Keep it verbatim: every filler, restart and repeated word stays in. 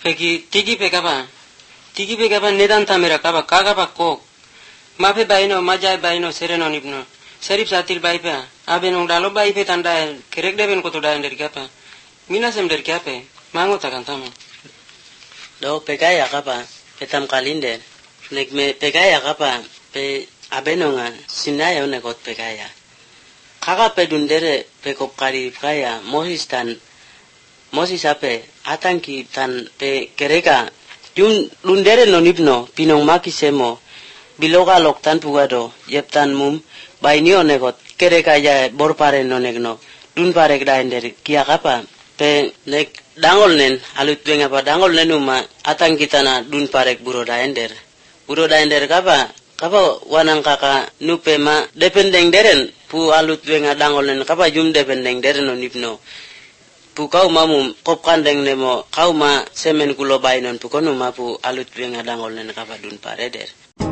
Peki tigi pe kapa. Tigi pe kapa nedan tamera kapa kaga pa kok. Mape baino majai baino sereno nipno. Serip satil baipe. Abenong dalo baipe tanda kerek deben koto daen dari kapa. Mina sem dari kapa. Mango takan tamo. Do pekaya kapa petam kalinde. Nek me pekaya kapa pe abenonga sinaya unekot pekaya. Kaka pe dundere pe kopkari kaya Moses tan Moses ape atanki tan pe kereka yun lundere no nipno pinong maki semo biloga loktan pugado yeptan mum bainio negot kereka ya borpare no negno dun pare gdaender kia kapa pe nek dangol nen alut benga pa dangol nenuma atanki tana dun pare buro daender buro daender kapa kapa wanang kaka nupe ma dependeng deren pu alut benga dangol nen kapa jum dependeng deren no nipno pu kau mamu kop kandeng nemo kau ma semen kulo bainon pu kono ma pu alut benga dangol nen kapa dun pare der.